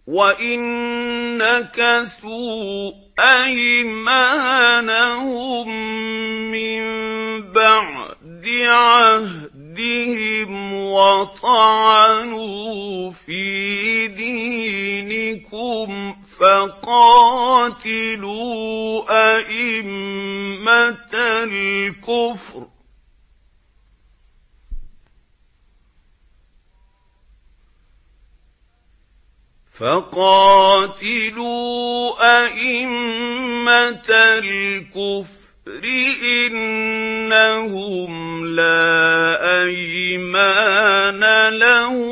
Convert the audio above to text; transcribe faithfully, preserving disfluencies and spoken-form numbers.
وَإِن نَكَثُوا أَيْمَانَهُم مِّن بَعْدِ عَهْدِهِمْ وَطَعَنُوا فِي دِينِكُمْ فَقَاتِلُوا أَئِمَّةَ الْكُفْرِ فَقَاتِلُوا أَئِمَّةَ الْكُفْرِ إِنَّهُمْ لَا أَيْمَانَ لَهُمْ